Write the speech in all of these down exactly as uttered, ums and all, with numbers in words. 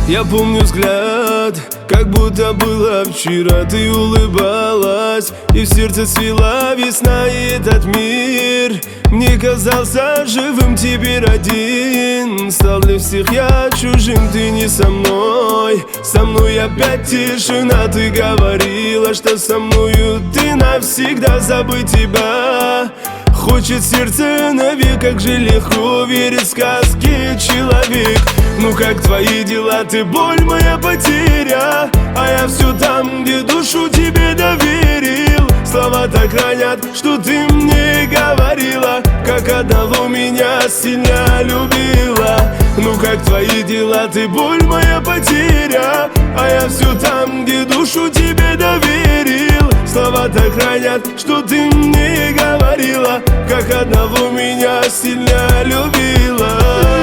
Я помню взгляд, как будто было вчера. Ты улыбалась, и в сердце цвела весна. И этот мир мне казался живым. Теперь один стал для всех я чужим. Ты не со мной, со мной опять тишина. Ты говорила, что со мною ты навсегда. Забыть тебя хочет сердце навек. Как же легко верить в сказки, человек. Ну как твои дела, ты боль, моя потеря. А я все там, где душу тебе доверил. Слова так ранят, что ты мне говорила, как одного меня сильно любила. Ну как твои дела, ты боль, моя потеря. А я все там, где душу тебе доверил. Слова так ранят, что ты мне говорила, как одного меня сильно любила.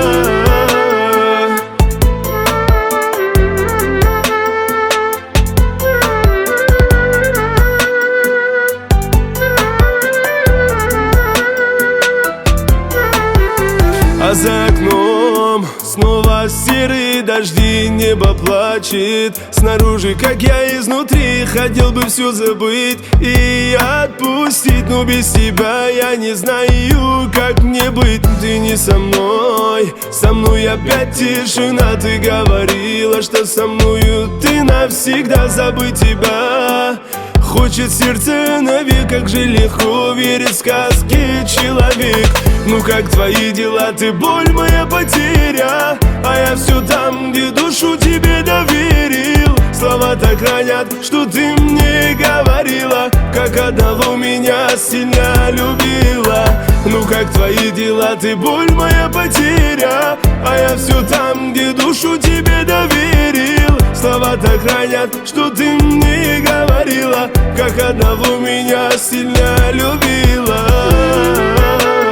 А за окном снова серые дожди, небо плачет снаружи, как я изнутри. Хотел бы все забыть и отпустить, но без тебя я не знаю, как мне быть. Ты не со мной, со мной опять тишина. Ты говорила, что со мною ты навсегда. Забыть тебя хочет сердце навек. Как же легко верить в сказки, человек. Ну как твои дела, ты боль, моя потеря. А я все там, где душу тебе доверил. Слова так ранят, что ты мне говорила, как одного меня сильно любила. Ну как твои дела, ты боль, моя потеря. А я все там, где душу тебе доверил. Слова так ранят, что ты мне говорила, как одного меня сильно любила.